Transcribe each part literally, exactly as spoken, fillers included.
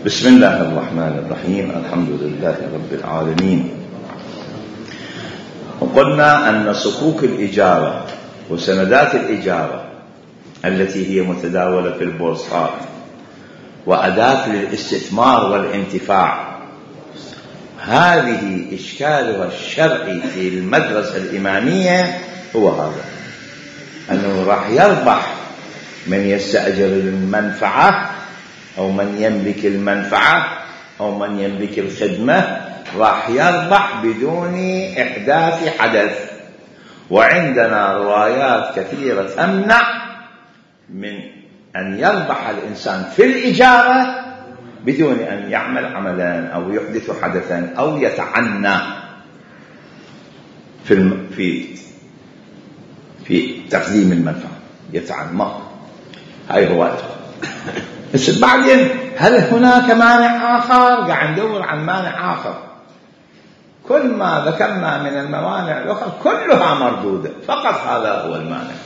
بسم الله الرحمن الرحيم. الحمد لله رب العالمين. وقلنا أن صكوك الإجارة وسندات الإجارة التي هي متداولة في البورصات وأداة للاستثمار والانتفاع، هذه إشكالها الشرعي في المدرسة الإمامية هو هذا، أنه راح يربح من يستأجر المنفعة أو من يملك المنفعة أو من يملك الخدمة، راح يربح بدون إحداث حدث. وعندنا روايات كثيرة تمنع من أن يربح الإنسان في الإجارة بدون أن يعمل عملا أو يحدث حدثا أو يتعنى في في في تقديم المنفعة، يتعنى. هاي روايته. بس بعدين هل هناك مانع آخر؟ قاعد ندور عن مانع آخر. كل ما ذكرنا من الموانع الأخرى كلها مردودة، فقط هذا هو المانع.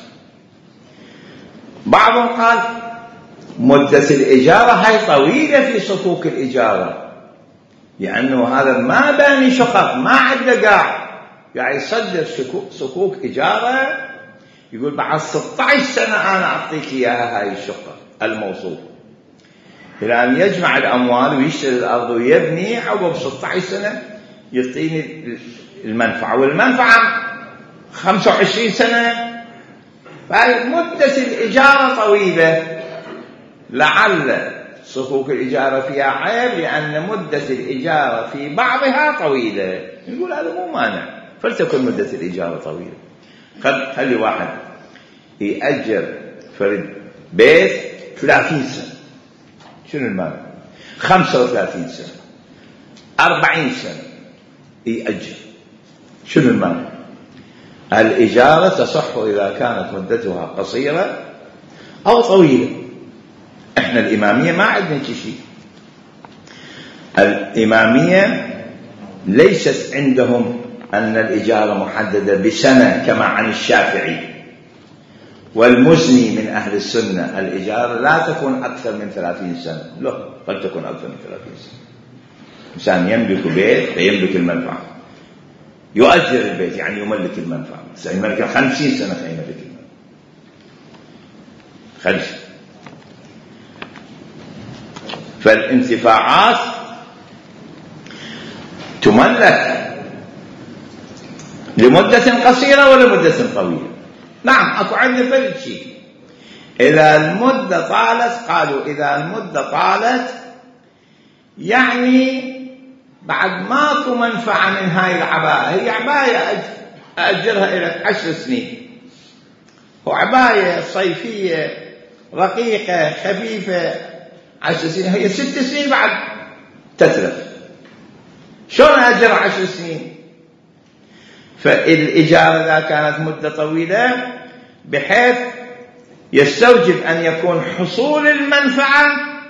بعضهم قال مدة الإجارة هاي طويلة في صكوك الإجارة، لأنه هذا ما باني شقق، ما عنده قاع، يعني يصدر صكوك إجارة، يقول بعد ستة عشر سنة أنا أعطيك إياها هاي الشقة الموصوف، إلى أن يجمع الأموال ويشتري الأرض ويبني، عقب ستة عشر سنة يعطيني المنفعة، والمنفعة خمسة وعشرين سنة. فمدة الإجارة طويلة، لعل صكوك الإجارة فيها عيب لأن مدة الإجارة في بعضها طويلة. نقول هذا مو مانع، فلتكن مدة الإجارة طويلة. خلي واحد يأجر فرد بيت ثلاثين سنة، شنو المانع؟ خمسة وثلاثين سنة، أربعين سنة يأجر، شنو المانع؟ الإجارة تصح إذا كانت مدتها قصيرة أو طويلة. إحنا الإمامية ما عندنا شيء. الإمامية ليست عندهم أن الإجارة محددة بسنة كما عن الشافعي والمزني من أهل السنة. الإجارة لا تكون أكثر من ثلاثين سنة، لا، قد تكون أكثر من ثلاثين سنة. إنسان يملك بيت فيملك المنفعة، يؤجر البيت يعني يملك المنفعة، سيملك خمسين سنة فيملك المنفعة، خلش. فالانتفاعات تملك لمدة قصيرة ولا مدة طويلة. نعم أكو عندنا فرق شيء، إذا المدة طالت، قالوا إذا المدة طالت يعني بعد ماكو منفعة من هاي العباية، هي عباية أجرها إلى عشر سنين، وعباية صيفية رقيقة خفيفة عشر سنين، هي ست سنين بعد تتلف، شلون أجرها عشر سنين؟ فالإجارة إذا كانت مدة طويلة بحيث يستوجب أن يكون حصول المنفعة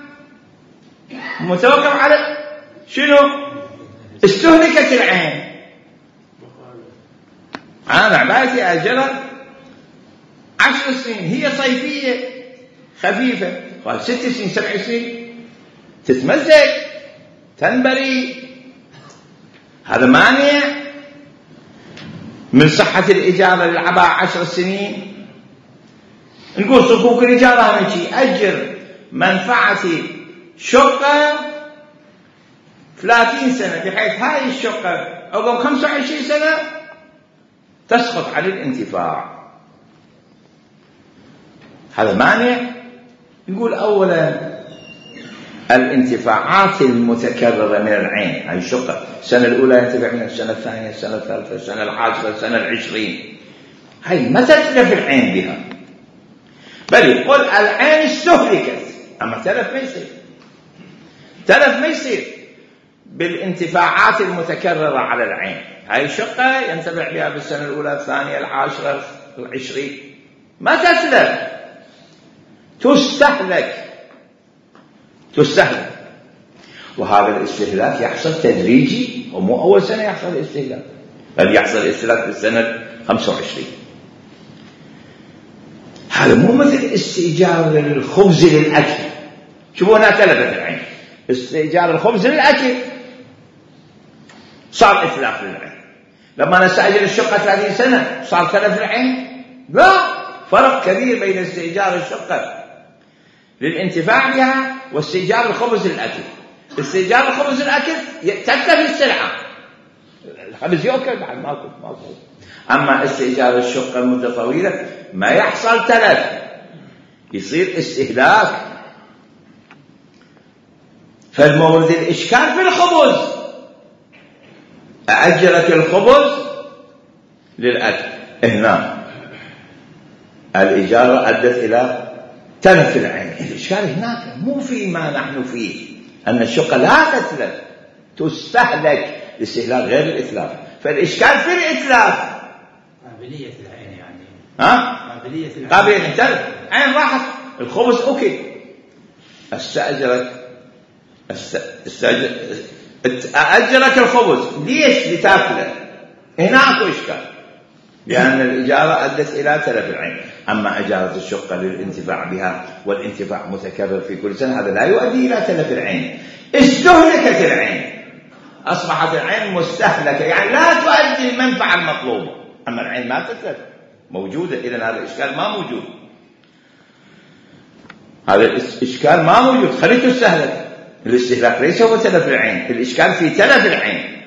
متوقف على شنو؟ استهلكت العين. أنا عبايتي أجرها عشر سنين، هي صيفية خفيفة، قال ست سنين سبع سنين تتمزق تنبري، هذا مانع من صحة الإجارة للعباء عشر سنين. نقول صكوك الإجارة هم شيء، أجر منفعتي شقة ثلاثين سنة بحيث هاي الشقة عقب خمسة وعشرين سنة تسقط على الانتفاع، هذا مانع. نقول أولا الانتفاعات المتكررة من العين، هاي الشقة السنة الأولى ينتفع منها، السنة الثانية، السنة الثالثة، السنة العاشرة، السنة العشرين، هاي ما تتلف العين بها، بل يقول العين استهلكت. أما تلف ما يصير، تلف ما يصير بالانتفاعات المتكررة على العين. هاي الشقة ينتفع بها بالسنة الأولى، الثانية، العاشرة، العشرين، ما تتلف، تستهلك تستهلك. وهذا الاستهلاك يحصل تدريجي، ومو أول سنة يحصل الاستهلاك، بل يحصل الاستهلاك في السنة خمسة وعشرين. هذا مو مثل استئجار للخبز للأكل، شوفوا هنا تلفت العين، استئجار الخبز للأكل صار إتلاف للعين. لما نستأجر الشقة ثلاثين سنة صار تلف للعين؟ لا، فرق كبير بين استئجار الشقة للانتفاع بها واستئجار الخبز للأكل. استئجار الخبز للأكل تتلف السلعة، الخبز يأكل بعد ما أكل ما أكل. أما استئجار الشقة لمدة طويلة ما يحصل تلف، يصير استهلاك. فالمورد الإشكال في الخبز، أأجرك الخبز للأكل، هنا الإجارة أدت إلى تلف العين. الإشكال هناك مو فيما نحن فيه، أن الشقة لا تتلف، تستهلك استهلاك غير الإتلاف. فالإشكال في الإتلاف، قابلية العين يعني ها؟ قابلية العين قابلية التلف، عين راحت، الخبز أوكي. استأجرك استأجر أأجرك الخبز ليش؟ لتاكله، هنا أكو إشكال، لأن الإجارة أدت إلى تلف العين. أما إجارة الشقة للانتفاع بها والانتفاع متكرر في كل سنة هذا لا يؤدي إلى تلف العين. استهلكت العين، أصبحت العين مستهلكة، يعني لا تؤدي المنفعة المطلوبة. أما العين ما تتلف، موجودة، إذن هذا الإشكال ما موجود، هذا الإشكال ما موجود، خليته تستهلك. الاستهلاك ليس هو تلف العين، الإشكال في تلف العين.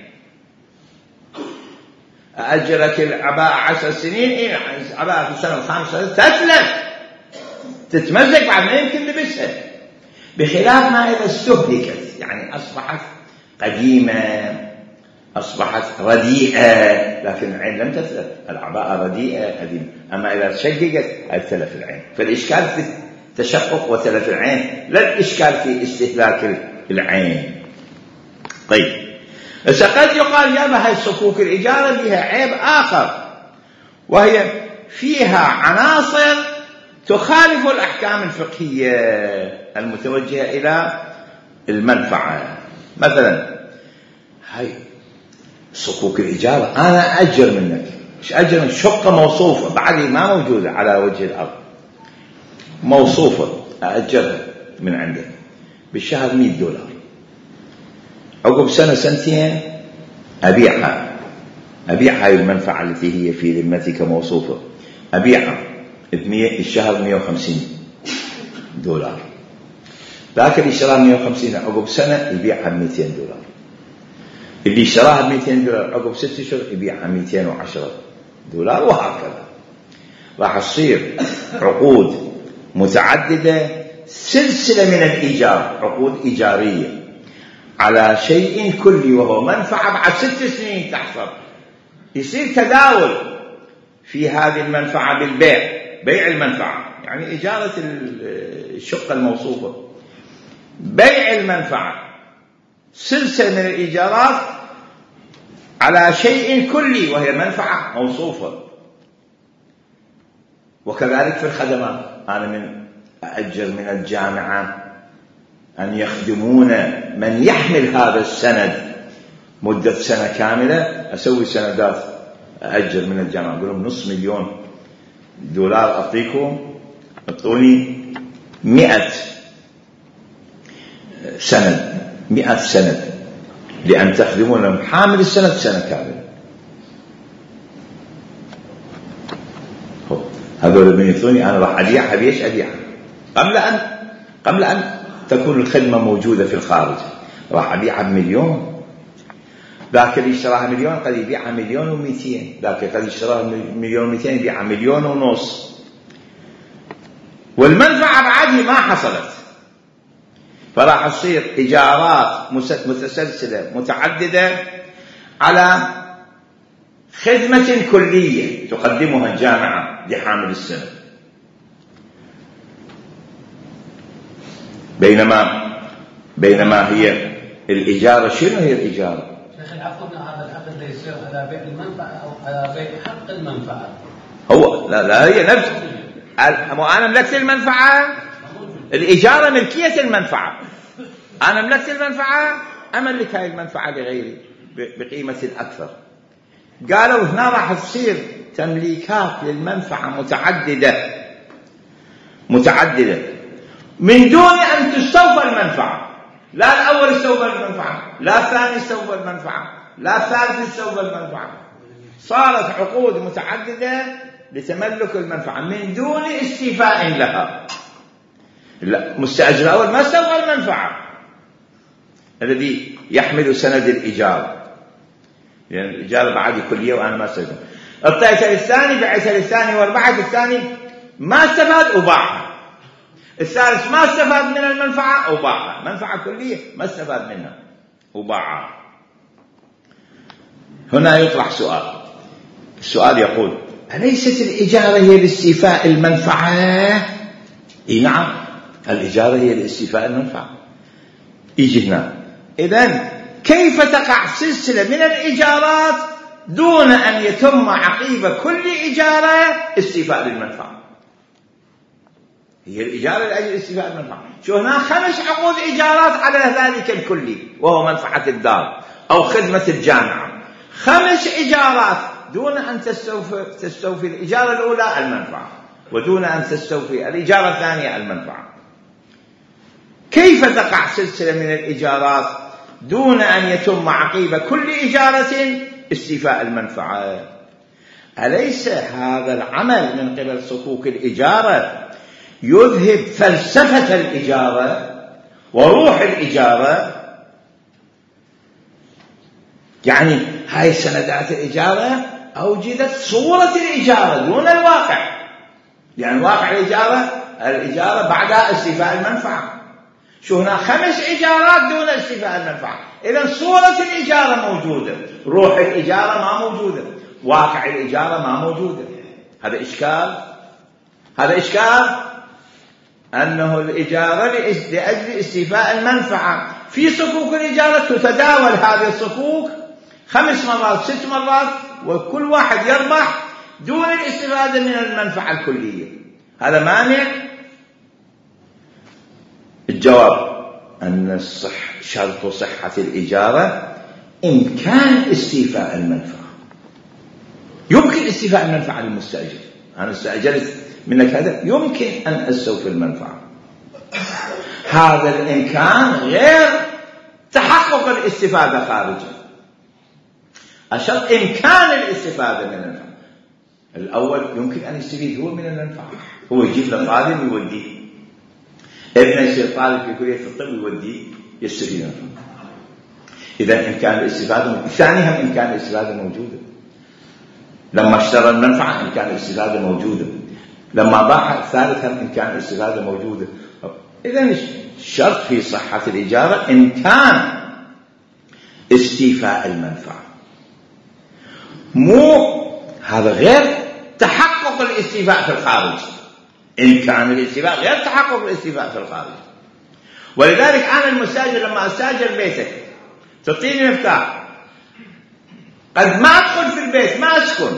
أأجرك العباءة عشر سنين، إيه عباءة في السنة الخامسة تتلف، تتمزق بعد ما يمكن لبسها، بخلاف ما إذا استهلكت، يعني أصبحت قديمة، أصبحت رديئة، لكن العين لم تتلف، العباءة رديئة قديمة. أما إذا تشققت تلف العين. فالإشكال في تشقق وتلف العين، لا الإشكال في استهلاك العين. طيب، بس قد يقال يا هاي صكوك الإجارة بها عيب آخر، وهي فيها عناصر تخالف الأحكام الفقهية المتوجهة إلى المنفعة. مثلا هاي صكوك الإجارة، أنا أجر منك، مش أجر منك شقة موصوفة بعدي ما موجودة على وجه الأرض، موصوفة أأجرها من عندك بالشهر مئة دولار، عقب سنة سنتين أبيعها، أبيع هاي المنفعة التي هي في ذمتك موصوفة، أبيعها الشهر مئة وخمسين دولار، ذاك اللي اشتراها مئة وخمسين عقب سنة يبيعها بمئتين دولار، اللي اشتراها بمئتين دولار عقب ست شهور يبيعها مئتين وعشرة دولار، وهكذا. راح تصير عقود متعددة، سلسلة من الإيجار، عقود إيجارية على شيء كلي وهو منفعة بعد ست سنين تحصل. يصير تداول في هذه المنفعة بالبيع، بيع المنفعة، يعني إجارة الشقة الموصوفة، بيع المنفعة، سلسلة من الإيجارات على شيء كلي وهي منفعة موصوفة. وكذلك في الخدمات، أنا من أأجر من الجامعة أن يخدمون من يحمل هذا السند مدة سنة كاملة، أسوي سندات، أأجر من الجامعة، أقول لهم نصف مليون دولار أعطيكم، أعطوني مئة سند، مئة سند لأن تخدمون حامل السند سنة كاملة. هذول من يثوني أنا راح أبيعها، بيش أبيعها قبل أن قبل أن تكون الخدمة موجودة في الخارج، راح أبيعها بمليون، ذاك اللي اشتراها مليون قد يبيعها مليون ومئتين، ذاك قد اشتراها مليون ومئتين يبيعها مليون ونص، والمنفعة بعدها ما حصلت. فراح تصير إيجارات متسلسلة متعددة على خدمة كلية تقدمها الجامعة لحامل السند، بينما بينما هي الإجارة، شنو هي الإجارة؟ شيخ العفو، هذا العقد لا يصير على بيع المنفعة أو على بيع حق المنفعة. هو لا لا هي نفس مو أنا ملكت المنفعة، الإجارة ملكية المنفعة، أنا ملكت المنفعة أملك هاي المنفعة لغيري بقيمة أكثر. قالوا هنا راح تصير تمليكات للمنفعة متعددة متعددة من دون أن تستوفى المنفعة. لا الأول استوفى المنفعة، لا الثاني استوفى المنفعة، لا الثالث استوفى المنفعة. صارت عقود متعددة لتملك المنفعة من دون استيفاء لها. لا، مستأجر الأول ما استوفى المنفعة الذي يحمل سند الإيجار، لأن يعني الإيجار بعد كلية وأنا ما استفدت. اعطيته الثاني، بعته الثاني واربعة، الثاني ما استفاد وباعها. الثالث ما استفاد من المنفعة وباعها، منفعة كلية ما استفاد منها وباعها. هنا يطرح سؤال، السؤال يقول: أليست الإجارة هي لاستيفاء المنفعة؟ إي نعم، الإجارة هي لاستيفاء المنفعة. يجي هنا، إذن كيف تقع سلسلة من الإيجارات دون أن يتم عقيب كل إجارة استيفاء للمنفعة؟ هي الإجارة لأجل استيفاء المنفعة. شو هنا خمس عقود إيجارات على ذلك الكلي وهو منفعة الدار أو خدمة الجامعة، خمس إيجارات دون أن تستوفي, تستوفي الإجارة الأولى المنفعة، ودون أن تستوفي الإجارة الثانية المنفعة. كيف تقع سلسلة من الإيجارات دون أن يتم عقيب كل إجارة استيفاء المنفعة؟ أليس هذا العمل من قبل صكوك الإجارة يذهب فلسفة الإجارة وروح الإجارة؟ يعني هاي سندات الإجارة أوجدت صورة الإجارة دون الواقع، يعني واقع الإجارة الإجارة بعدها استيفاء المنفعة. شو هنا خمس إجارات دون استيفاء المنفعة، إذن صورة الإجارة موجودة، روح الإجارة ما موجودة، واقع الإجارة ما موجودة. هذا إشكال، هذا إشكال أنه الإجارة لأجل استيفاء المنفعة. في صكوك الإجارة تتداول هذه الصكوك خمس مرات ست مرات وكل واحد يربح دون الاستفادة من المنفعة الكلية. هذا مانع؟ الجواب أن الصح شرط صحة الإجارة إمكان استيفاء المنفعة. يمكن استيفاء المنفعة للمستأجر، أنا استأجرت منك هذا، يمكن أن أستوفي المنفعة. هذا الإمكان غير تحقق الاستفادة خارجا. الشرط إمكان الاستفادة من المنفعة. الأول يمكن أن يستفيد هو من المنفعة، هو يجيب له طالب ويوديه، ابنه يصير طالب في كلية الطب يوديه يستفيد منه. إذا إمكان الاستفادة. الثاني هم إمكان الاستفادة موجودة، لما اشترى المنفعة إمكان الاستفادة موجودة، لما باع الثالث هم إمكان الاستفادة موجودة. إذا الشرط في صحة الإجارة إمكان استيفاء المنفعة، مو هذا غير تحقق الاستيفاء في الخارج. إمكان الاستيفاء غير تحقق الاستيفاء في الخارج. ولذلك أنا المستاجر لما أستاجر بيتك تعطيني مفتاح، قد ما أدخل في البيت، ما أسكن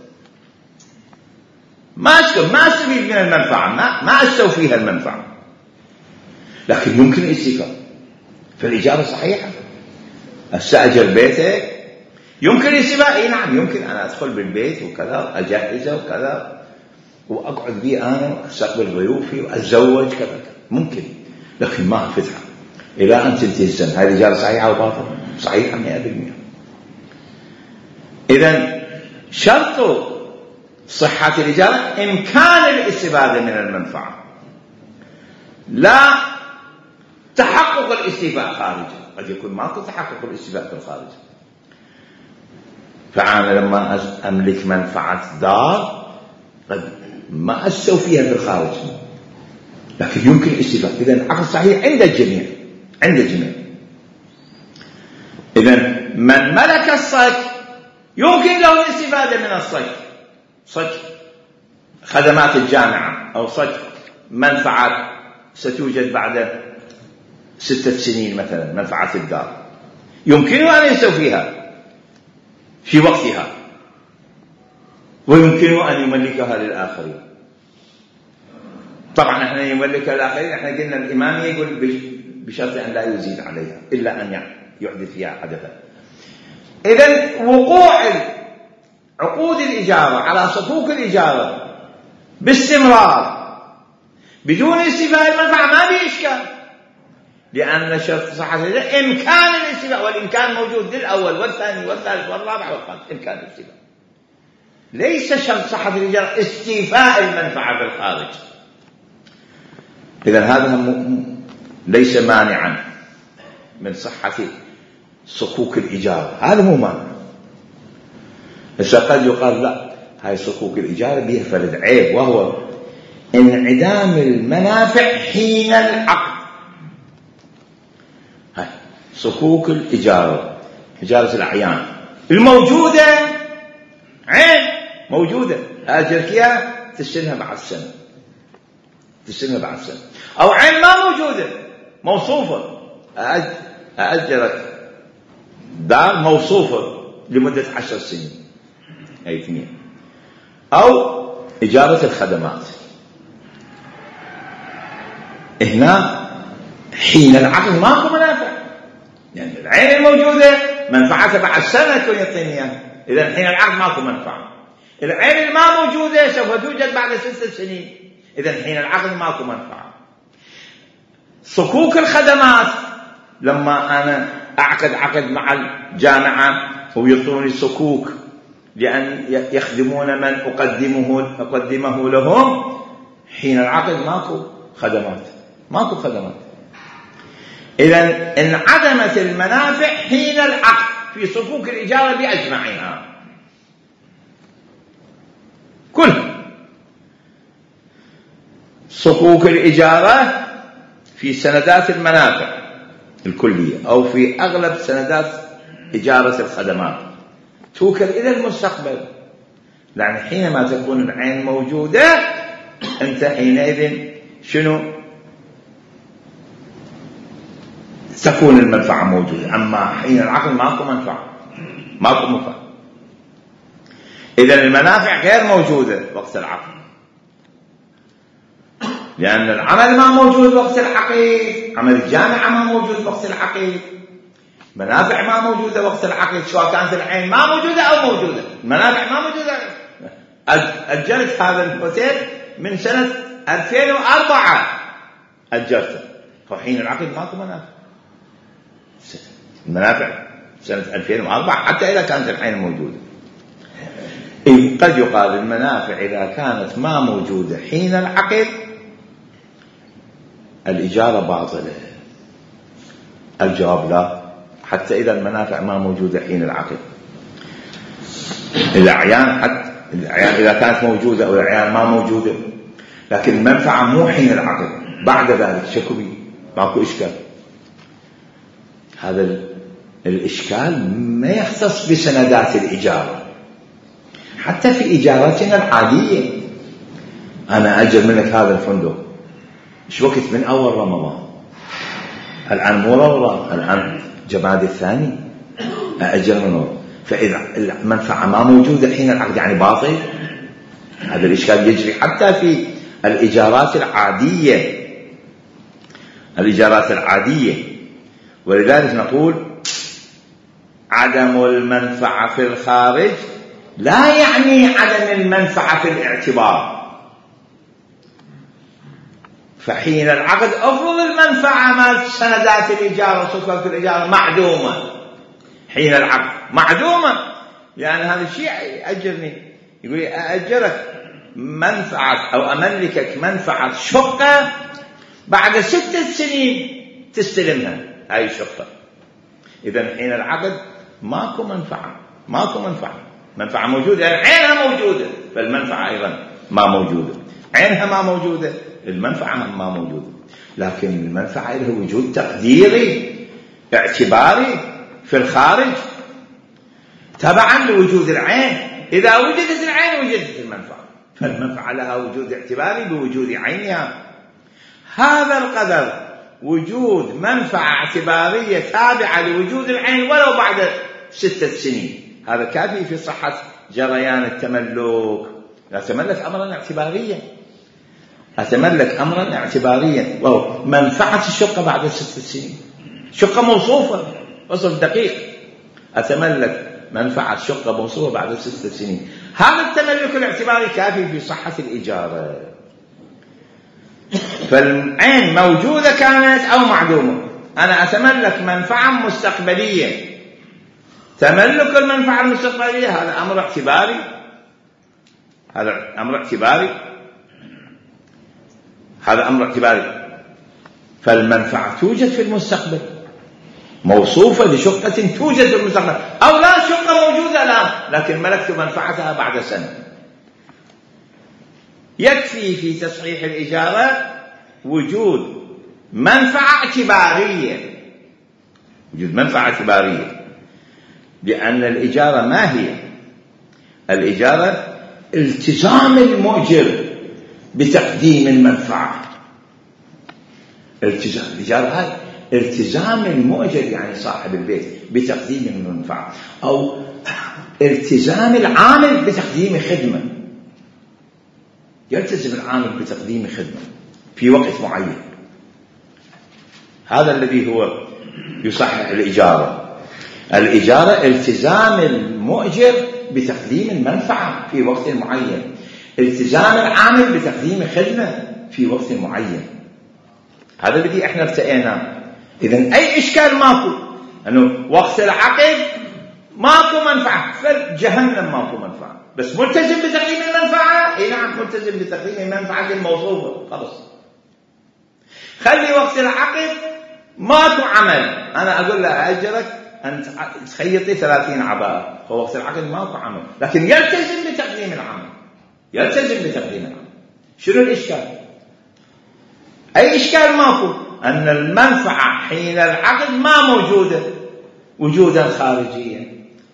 ما أسكن ما أستفيد من المنفعة، ما, ما أستوفيها المنفعة، لكن يمكن الاستيفاء. فالإجارة صحيحة، أستأجر بيتك يمكن الاستيفاء. إيه نعم يمكن أنا أدخل بالبيت وكذا أجهزه وكذا وأقعد بيه أنا وأستقبل ضيوفي وأتزوج كذا، ممكن، لكن ما أفتحها إلى أن تنتهي السنة. هذه الإجارة صحيحة وباطلة؟ صحيحة مئة بالمئة. إذن شرط صحة الإجارة إمكان الاستفادة من المنفعة، لا تحقق الاستيفاء خارجا. قد يكون ما تتحقق الاستيفاء في الخارج. فأنا لما أملك منفعة دار قد ما أستوفيها في الخارج، لكن يمكن الاستيفاء. إذن العقد صحيح عند الجميع، عند الجميع. إذن من ملك الصك يمكن له الاستفادة من الصك، صك خدمات الجامعة أو صك منفعة ستوجد بعد ستة سنين مثلا، منفعة الدار، يمكنه أن يستوفيها في وقتها، ويمكنه أن يملكها للآخرين. طبعا احنا يملكها للآخرين، احنا قلنا الإمام يقول بشرط أن لا يزيد عليها إلا أن يحدث فيها حدثا. إذن وقوع عقود الإجارة على صكوك الإجارة باستمرار بدون استيفاء المنفعة ما به إشكال، لأن شرط صحة الإجارة إمكان الاستيفاء، والإمكان موجود للأول والثاني والثالث والرابع والخامس، إمكان الاستيفاء. ليس شرط صحة الإجارة استيفاء المنفعة في الخارج. إذن هذا ليس مانعا من صحة صكوك الإجارة، هذا مو مانع. بس قد يقال لا، هاي صكوك الإجارة بها فرد عيب، وهو انعدام المنافع حين العقد. هاي صكوك الإجارة، إجارة الأعيان الموجودة عين موجودة، أجرك إياها تستلمها بعد سنة، تستلمها بعد سنة. أو عين ما موجودة موصوفة، أأجرك دار موصوفة لمدة عشر سنين، أي اثنين. أو إجارة الخدمات، هنا حين العقد ماكو منافع، يعني العين الموجودة منفعتها بعد سنة تكون يعطيني إياها، إذا حين العقد ماكو منفعة. العين الما موجودة سوف توجد بعد ست سنين، إذا حين العقد ماكو منفعة. صكوك الخدمات، لما أنا أعقد عقد مع الجامعة ويعطوني صكوك لأن يخدمون من أقدمه, أقدمه لهم، حين العقد ماكو خدمات، ماكو خدمات. إذن انعدمت المنافع حين العقد في صكوك الإجارة بأجمعها كل صكوك الإجارة في سندات المنافع الكلية أو في أغلب سندات إجارة الخدمات توكل إلى المستقبل، لأن حينما تكون العين موجودة أنت حينئذ شنو تكون المنفعة موجودة. أما حين العقد ماكو منفعة، ماكو منفعة. إذن المنافع غير موجودة وقت العقد، لأن العمل ما موجود وقت العقد، عمل الجامعة ما موجود وقت العقد، منافع ما موجودة وقت العقد، سواء كانت العين ما موجودة أو موجودة، المنافع ما موجودة. أجرت هذا الأوتيل من سنة ألفين وأربعة، أجرته، فحين العقد ماكو منافع. المنافع سنة ألفين وأربعة حتى إذا كانت العين موجودة. قد يقال المنافع إذا كانت ما موجودة حين العقد الإجارة باطلة. الجواب لا، حتى إذا المنافع ما موجودة حين العقد. الأعيان حتى الأعيان إذا كانت موجودة أو الأعيان ما موجودة، لكن المنفعة مو حين العقد، بعد ذلك شكو بي ماكو إشكال. هذا الإشكال ما يختص بسندات الإجارة، حتى في إجاراتنا العادية. أنا أجر منك هذا الفندق إيش وقت من أول رمضان، الآن مو رمضان، الآن جماد الثاني، أجر منه. فإذا المنفعة ما موجودة حين العقد يعني باطل. هذا الإشكال يجري حتى في الإجارات العادية، الإجارات العادية. ولذلك نقول عدم المنفعة في الخارج لا يعني عدم المنفعة في الاعتبار. فحين العقد أفرض المنفعة مال سندات الإجارة وصكوك الإجارة معدومة، حين العقد معدومة، لأن يعني هذا الشيء يأجرني، يقول لي أأجرك منفعة أو أملكك منفعة شقة بعد ستة سنين تستلمها هاي الشقة. إذن حين العقد ماكو منفعة، ماكو منفعة، منفعة موجودة يعني عينها موجودة، فالمنفعة أيضا ما موجودة، عينها ما موجودة، المنفعة ما موجودة. لكن المنفعة لها وجود تقديري اعتباري في الخارج تبعا لوجود العين. إذا وجدت العين وجدت المنفعة، فالمنفعة لها وجود اعتباري بوجود عينها. هذا القدر وجود منفعة اعتبارية تابعة لوجود العين ولو بعد ستة سنين، هذا كافي في صحة جريان التملك. أتملك أمرا اعتباريا، أتملك أمرا اعتباريا، وهو منفعة الشقة بعد ستة سنين، شقة موصوفة وصف دقيق، أتملك منفعة شقة موصوفة بعد ستة سنين. هذا التملك الاعتباري كافي في صحة الإجارة. فالعين موجودة كانت أو معدومة، أنا أتملك منفعة مستقبلية. تملك المنفعة المستقبلية هذا أمر اعتباري، هذا أمر اعتباري هذا أمر اعتباري فالمنفعة توجد في المستقبل، موصوفة لشقة توجد في المستقبل، أو لا شقة موجودة الآن لكن ملكت منفعتها بعد سنة. يكفي في تصحيح الإجارة وجود منفعة اعتبارية، وجود منفعة اعتبارية، لأن الإجارة ما هي؟ الإجارة التزام المؤجر بتقديم المنفعة. التزام الإجارة هاي التزام المؤجر يعني صاحب البيت بتقديم المنفعة، أو التزام العامل بتقديم خدمة. يلتزم العامل بتقديم خدمة في وقت معين، هذا الذي هو يصحح الإجارة. الإجارة التزام المؤجر بتقديم المنفعة في وقت معين، التزام العامل بتقديم خدمة في وقت معين. هذا الذي احنا ارتئينا. إذن أي إشكال ماكو، أنه وقت العقد ماكو منفعة، فالجهنم ماكو منفعة، بس ملتزم بتقديم المنفعة. إيه نعم ملتزم بتقديم المنفعة الموصوفة، خلص. خلي وقت العقد ماكو عمل، أنا أقول له أجرك أن تخيطي ثلاثين عباءة، فوقت العقد ماكو عمل لكن يلتزم بتقديم العمل، يلتزم بتقديم العمل. شنو الإشكال؟ أي إشكال ماكو، أن المنفعة حين العقد ما موجودة وجودا خارجيا.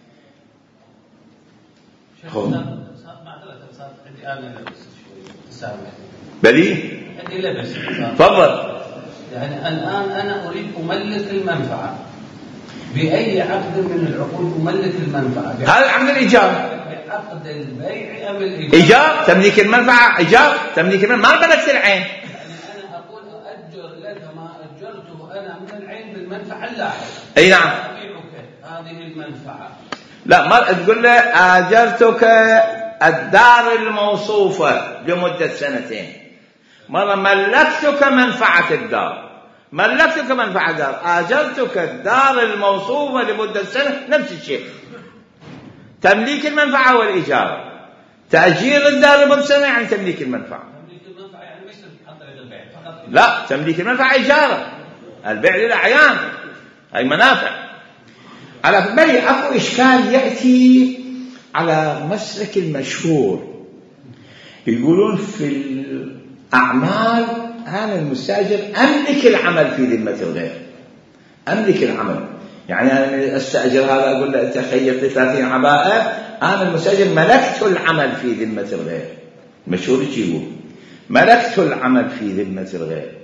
بلي عندي لبس تفضل. يعني الآن أنا أريد أملك المنفعة بأي عقد من العقود أملك المنفعة؟ هذا عقد الإيجار، بعقد البيع أم الإيجار؟ إيجار، تمليك المنفعة إيجار، تمليك المنفعة ما ملكت العين. يعني أنا أقول أأجر لك ما أجرته أنا من العين بالمنفعة اللاحقة. أي نعم. أبيعك هذه المنفعة. لا ما تقول له آجرتك الدار الموصوفة لمدة سنتين، مرة ملكتك منفعة الدار، ملكتك منفعة الدار، آجرتك الدار الموصوفة لمدة سنة، نفس الشيء. تمليك المنفعة والإيجار. تأجير الدار لمدة سنة يعني تمليك المنفعة. تمليك المنفعة يعني مش عن طريق البيع فقط. لا، تمليك المنفعة إيجارة، البيع للأعيان، هي منافع. على بالي أكو إشكال يأتي على مسلك المشهور، يقولون في الأعمال أنا المستأجر أملك العمل في ذمة الغير، أملك العمل، يعني أنا أستأجر هذا أقول له أنت خيط لي ثلاثين عباءة، أنا المستأجر ملكت العمل في ذمة الغير. المشهور يقول ملكت العمل في ذمة الغير.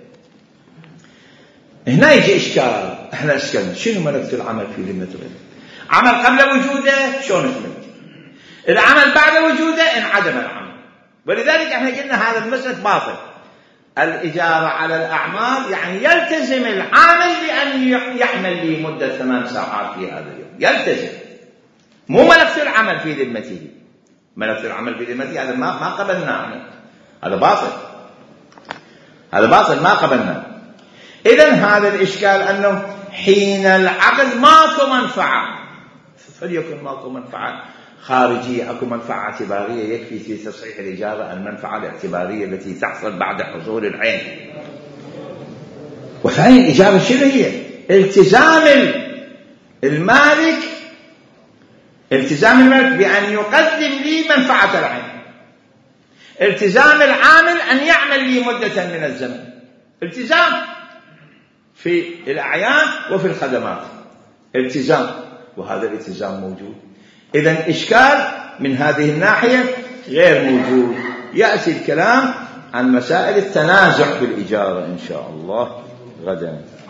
هنا يجي إشكال، إحنا إشكالنا شنو ملكت العمل في ذمة الغير؟ عمل قبل وجوده شلون اسمه؟ العمل بعد وجوده انعدم العمل. ولذلك احنا قلنا هذا المسلك باطل. الإجارة على الأعمال يعني يلتزم العامل بأن يعمل لي مدة ثمان ساعات في هذا اليوم، يلتزم، مو ملكت العمل في ذمته. ملكت العمل في ذمته هذا ما ما قبلناه، هذا باطل، هذا باطل ما قبلناه. إذن هذا الإشكال أنه حين العقد ماكو منفعة، فليكن ماكو منفعة خارجية، أكو منفعة اعتبارية. يكفي في تصحيح الإجارة المنفعة الاعتبارية التي تحصل بعد حصول العين. وثاني الإجارة شنو هي؟ التزام المالك، التزام المالك بأن يقدم لي منفعة العين، التزام العامل أن يعمل لي مدة من الزمن، التزام في الأعيان وفي الخدمات، التزام، وهذا الالتزام موجود. إذن إشكال من هذه الناحية غير موجود. يأتي الكلام عن مسائل التنازع بالإجارة إن شاء الله غدا.